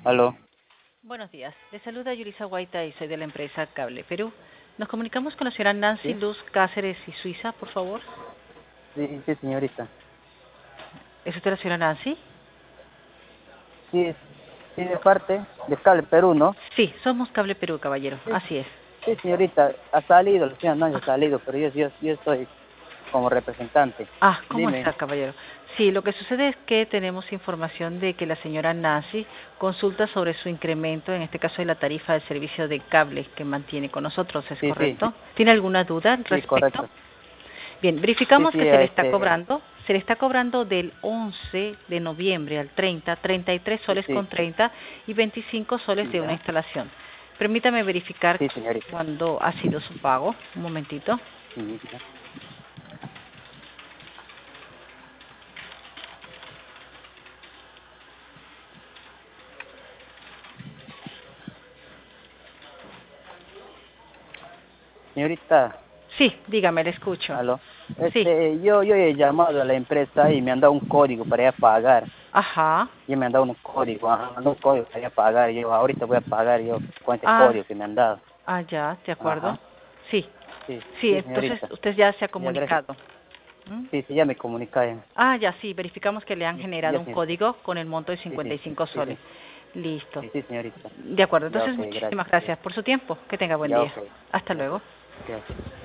Aló. Buenos días. Le saluda Yulisa Guaita y soy de la empresa Cable Perú. Nos comunicamos con la señora Nancy ¿Sí? Luz Cáceres y Suiza, por favor. Sí, sí, señorita. ¿Es usted la señora Nancy? Sí, sí, de parte de Cable Perú, ¿no? Sí, somos Cable Perú, caballero. Sí, Así es. sí, señorita. Ha salido, la señora Nancy Ah, ha salido, pero yo estoy como representante. ¿cómo Dime. está, caballero? Sí, lo que sucede es que tenemos información de que la señora Nancy consulta sobre su incremento, en este caso de la tarifa de servicio de cable que mantiene con nosotros, ¿es Sí, sí, correcto? ¿Tiene alguna duda al sí, respecto? correcto. Bien, Sí, verificamos sí, que se le está cobrando del 11 de noviembre al 30, 33 sí, soles sí, con 30 y 25 soles de una ya. instalación. Permítame verificar Sí, señorita. cuándo ha sido su pago. Un momentito. Sí, ya. Señorita, Sí, dígame, le escucho. aló. Sí, Yo he llamado a la empresa y me han dado un código para ir a pagar. ajá. Y me han dado un código, ajá, me han dado un código para ir a pagar. Yo ahorita voy a pagar yo con ese Ah, código que me han dado. ya, de acuerdo. Ajá. Sí, Sí, sí, sí, entonces señorita. usted ya se ha Ya, gracias. comunicado. ¿Mm? Sí, sí, ya me comunicé. Ya, sí, verificamos que le han generado Ya, un señorita. código con el monto de Sí, cincuenta sí, y cinco sí, soles. sí, Listo. sí, sí, señorita. De acuerdo, Ya, entonces ok, muchísimas gracias. Ya, gracias por su tiempo. Que tenga buen ya, día. ok. Hasta Ya, luego. ya.